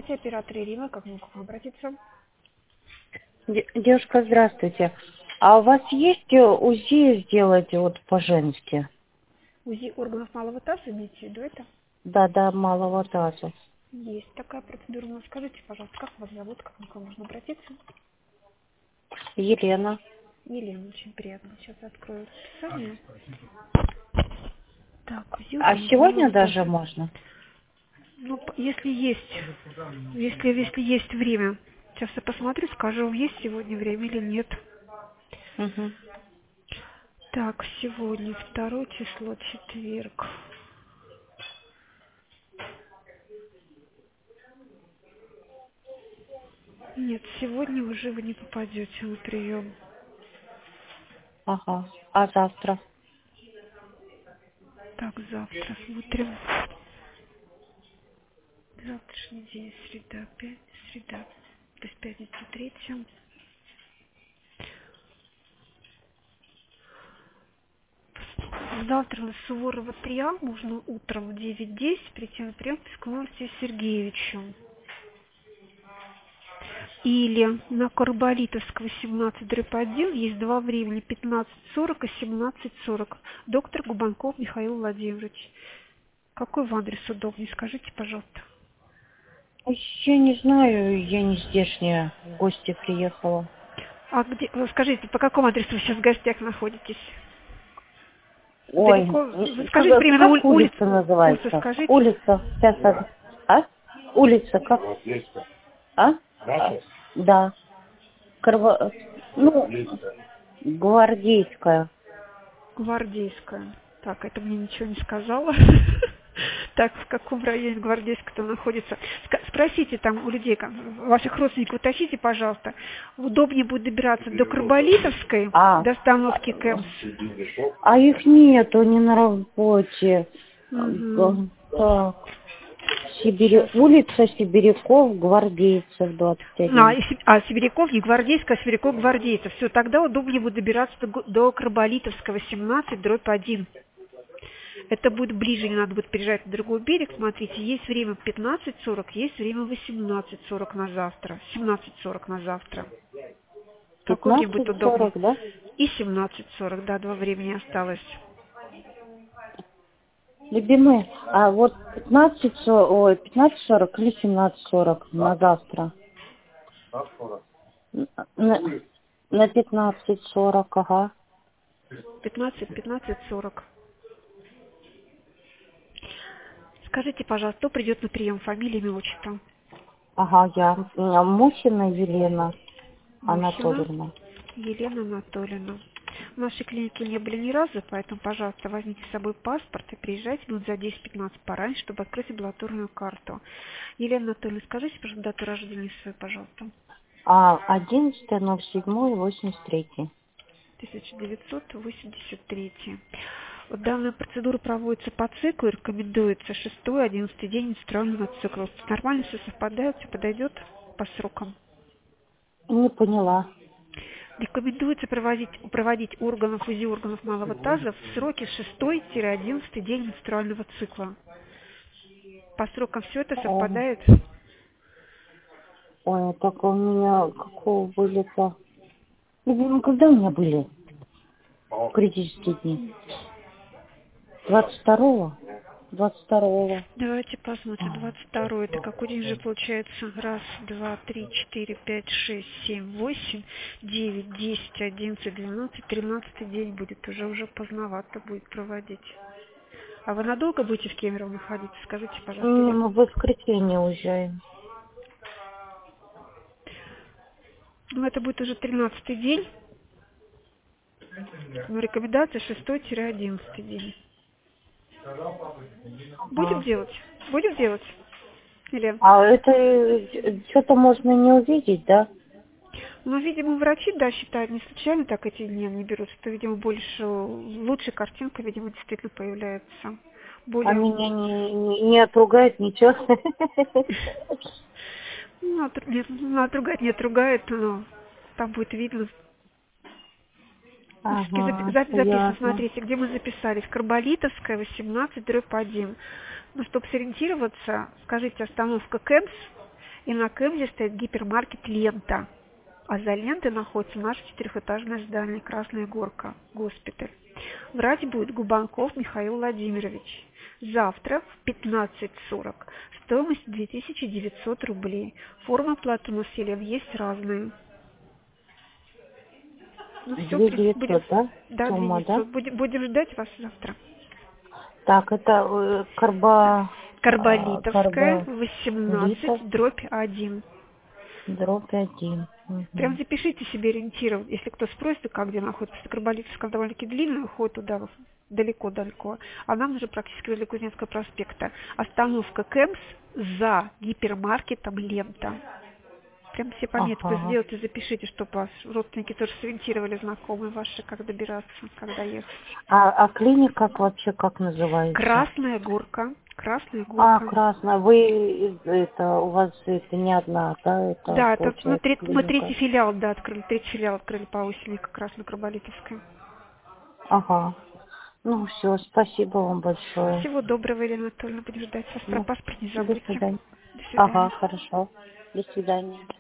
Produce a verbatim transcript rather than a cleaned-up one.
Здравствуйте, оператор Ирина, как могу к вам обратиться? Де- Девушка, здравствуйте. А у вас есть э, УЗИ сделать вот по-женски? УЗИ органов малого таза, имеете в виду это? Да, да, малого таза. Есть такая процедура. Ну, скажите, пожалуйста, как вас зовут, как к вам можно обратиться? Елена. Елена, очень приятно. Сейчас открою расписание. Так, УЗИ А органов сегодня малого даже таза. можно? Ну, п- если есть, если, если есть время. Сейчас я посмотрю, скажу, есть сегодня время или нет. Угу. Так, сегодня второе число, четверг. Нет, сегодня уже вы не попадете на прием. Ага. А завтра? Так, завтра смотрим. Завтрашний день, среда, пять, среда, то есть пятница третья. Завтра на Суворова три А можно утром в девять десять прийти на прием к Пескову Алексею Сергеевичу. Или на Карболитовского семнадцать дробь один есть два времени, пятнадцать сорок и семнадцать сорок. Доктор Губанков Михаил Владимирович. Какой в адрес удобнее, скажите, пожалуйста. Я не знаю, я не здешняя, в гости приехала. А где, ну, скажите, по какому адресу вы сейчас в гостях находитесь? Ой, Далеко? Вы м, скажите как, примерно как улицу, улицу, улица улицу называется? скажите. Улица, сейчас, а? А? Улица, как? А? А, да. Карва... Ну, гвардейская. Гвардейская. Так, это мне ничего не сказала. Так, в каком районе Гвардейска-то находится? Ска- Спросите там у людей, как- ваших родственников, уточните, пожалуйста. Удобнее будет добираться до Карболитовской, А, до остановки Кэмс. а их нету, не на работе. Угу. Г- Так, Сибири... Сейчас. улица Сибиряков, Гвардейцев, двадцать А, один. и Си- а Сибиряков не Гвардейская, а Сибиряков Гвардейцев. Все, тогда удобнее будет добираться до, Г- до Карболитовского семнадцать дробь один. Это будет ближе, не надо будет приезжать на другой берег. Смотрите, есть время в пятнадцать сорок, есть время в восемнадцать сорок на завтра. семнадцать сорок на завтра. Какое время будет пятнадцать удобнее? сорок, да? И семнадцать сорок, да, два времени осталось. Любимые, а вот пятнадцать сорок, ой, пятнадцать сорок или семнадцать сорок на завтра? На, на пятнадцать сорок, ага. пятнадцать, пятнадцать сорок. Скажите, пожалуйста, кто придет на прием? Фамилия, имя, отчество? Ага, я. У меня Мухина Елена Мухина Анатольевна. Елена Анатольевна. В нашей клинике не были ни разу, поэтому, пожалуйста, возьмите с собой паспорт и приезжайте минут за десять-пятнадцать пораньше, чтобы открыть амбулаторную карту. Елена Анатольевна, скажите, пожалуйста, дату рождения свою, пожалуйста. А одиннадцатое ноль седьмое восемьдесят третье. тысяча девятьсот восемьдесят третий. Вот данная процедура проводится по циклу, рекомендуется шестой, одиннадцатый день менструального цикла. Нормально все совпадает, все подойдет по срокам. Не поняла. Рекомендуется проводить, проводить органов УЗИ органов малого таза в сроки шестой-одиннадцатый день менструального цикла. По срокам все это О, совпадает. ой, так у меня какого были-то? Ну, когда у меня были критические дни? Двадцать второго? Двадцать второго. Давайте посмотрим. двадцать второй. Это какой день же получается? Раз, два, три, четыре, пять, шесть, семь, восемь, девять, десять, одиннадцать, двенадцать, тринадцатый день будет. Уже уже поздновато будет проводить. А вы надолго будете в Кемерово находиться? Скажите, пожалуйста, Не, Елена. мы в воскресенье уезжаем. Ну, это будет уже тринадцатый день. Но рекомендация шестой-одиннадцатый день. Будем А, делать? Будем делать? Елена? а это что-то можно не увидеть, да? Ну, видимо, врачи, да, считают, не случайно так эти дни не берут, что, видимо, больше, лучше картинка, видимо, действительно появляется. А Более, меня не, не, не отругает ничего. ну, от- нет, ну, отругать не отругает, но там будет видно. Все-таки Ага, запись записано, ясно. смотрите, где мы записались. Карболитовская, восемнадцать дробь один. Ну, чтобы сориентироваться, скажите, остановка Кэмс, И на Кэмзе стоит гипермаркет «Лента». А за лентой находится наше четырехэтажное здание «Красная горка», госпиталь. Врач будет Губанков Михаил Владимирович. Завтра в пятнадцать сорок. Стоимость две тысячи девятьсот рублей. Форма оплаты у нас, Елена, есть разные. Ну все, две тысячи девятьсот, будем, да? да, Сумма, две тысячи девятьсот. да? Будем, будем ждать вас завтра. Так, это э, карба... а, Карболитовская, карболитов, восемнадцать, дробь один. дробь один. Прям Угу. запишите себе ориентир, если кто спросит, как где находится, потому что Карболитовская довольно-таки длинный уход туда, далеко-далеко, а нам уже практически возле Кузнецкого проспекта. Остановка Кэмс за гипермаркетом «Лента». Прям все пометку Ага. сделайте, запишите, чтобы вас родственники тоже сориентировали, знакомые ваши, как добираться, когда ехать. А, а клиника как вообще как называется? Красная горка. Красная А, горка. красная. Вы, это, у вас это не одна, да, это Да, это мы, получается треть- мы третий клиника? филиал, да, открыли. Третий филиал открыли по осени, как раз на Карболитовской. Ага. Ну, все, спасибо вам большое. Всего доброго, Елена Анатольевна. Будем ждать вас. Про Ну, паспорт не до забудьте. свидания. До Ага, свидания. хорошо. До свидания.